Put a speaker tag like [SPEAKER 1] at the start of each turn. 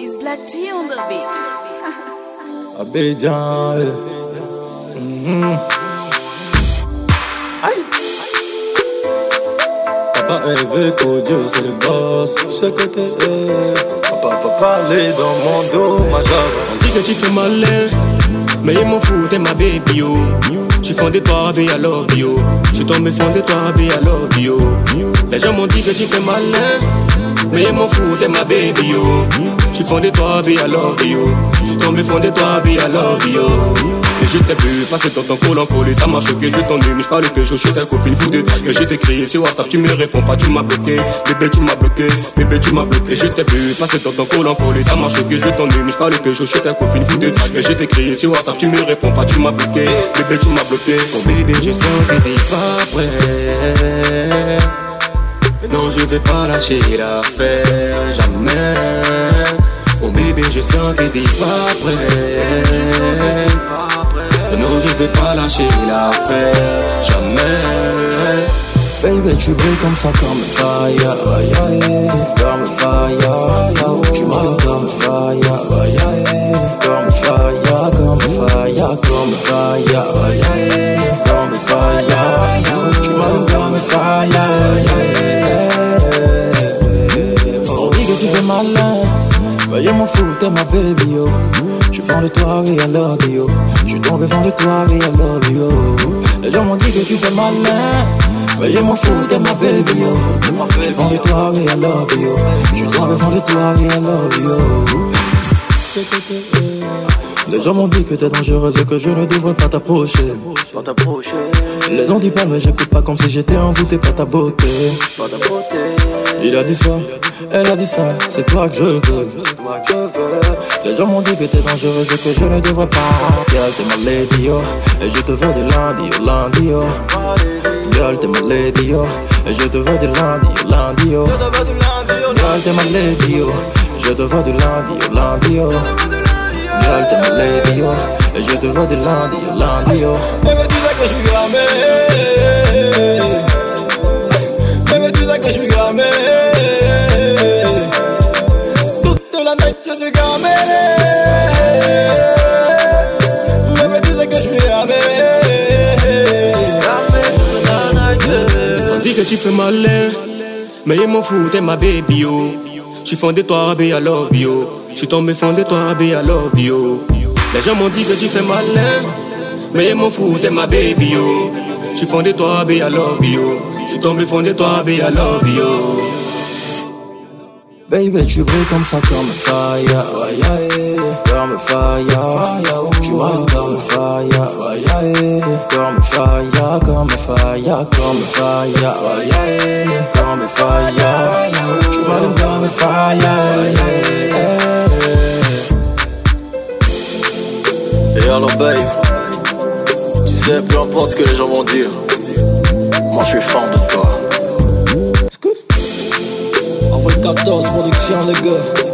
[SPEAKER 1] Is Black Tea on the beat?
[SPEAKER 2] Abidjan, Aïe. Papa veut qu'au Dieu c'est le boss. Chaque côté, papa parler dans mon dos, ma java.
[SPEAKER 3] On dit que tu fais malin, mais ils m'en foutent, t'es ma baby, yo. J'suis fondé toi, baby, I love you. J'suis tombé fondé toi, baby, I love you. Les gens m'ont dit que tu fais malin, mais ils m'en foutent, t'es ma baby, yo. J'suis fondé toi, baby, I love you. J'suis tombé fondé toi, baby, I love you. Et je t'ai vu passer dans ton col en collé, ça m'a choqué, je t'en ai mis, j'parle pécho, j'suis ta copine, coup de. Et je t'ai crié sur WhatsApp, tu me réponds pas, tu m'as bloqué. Bébé, tu m'as bloqué, bébé, tu m'as bloqué. Et je t'ai vu passer dans ton col en collé, ça m'a choqué, je t'en ai mis, j'parle pécho, j'suis ta copine, coup de. Et je t'ai crié sur WhatsApp, tu me réponds pas, tu m'as bloqué. Bébé, tu m'as bloqué. Oh bébé, je sens que t'es pas prêt. Non, je vais pas lâcher l'affaire, jamais. Oh bébé, je sens que t'es pas prêt. Non, je vais pas lâcher l'affaire, jamais.
[SPEAKER 2] Baby, tu brilles comme ça, comme fire, comme fire. Tu m'allumes comme fire, comme fire, comme fire, comme fire, comme fire. Tu m'allumes comme fire. On dit que tu fais malin, mais je m'en fous, t'es ma baby, yo. J'suis fan de toi, oui, I love you. J'suis tombé fan de toi, oui, I love you. Les gens m'ont dit que tu fais malin, mais je m'en fous, t'es ma baby, yo. J'suis fan de toi, oui, I love you. J'suis tombé fan de toi, oui, I love you. Les gens m'ont dit que t'es dangereuse et que je ne devrais pas t'approcher. Les gens disent pas mais j'écoute pas comme si j'étais envoûté par ta beauté. Il a dit ça, elle a dit ça, c'est toi que je veux. Les gens m'ont dit que t'es dangereuse et que je ne devrais pas. Girl, t'es ma lady, yo, et je te veux de lundi au lundi, yo. Girl, t'es ma lady, yo, et je te veux de lundi au lundi, yo. Girl, t'es ma lady, yo, je te veux de lundi au lundi, yo. Girl, t'es ma lady, yo, et je te veux de lundi au lundi, yo.
[SPEAKER 4] Bébé, tu sais que je suis gramé. Bébé, tu sais que je suis gramé. Toute la nuit, je suis gramé. Bébé, tu sais que je suis gramé.
[SPEAKER 3] On dit que tu fais malin, mais ils m'en foutent, t'es ma baby, yo. J'suis fondé toi, baby, I love you. J'suis tombé fondé toi, baby, I love you. Les gens m'ont dit que tu fais malin, mais ils m'en foutent, t'es ma baby, yo. J'suis fondé toi, baby, I love you. J'suis tombé fondé toi, baby, I love you.
[SPEAKER 2] Baby, tu brilles comme ça, comme fire, comme fire. Tu m'allumes comme fire, comme fire, comme fire, comme fire, comme fire. Tu m'allumes comme fire.
[SPEAKER 4] Et alors, babe, tu sais, peu importe ce que les gens vont dire, moi je suis fan de toi.
[SPEAKER 2] Envoie 14 productions, les gars.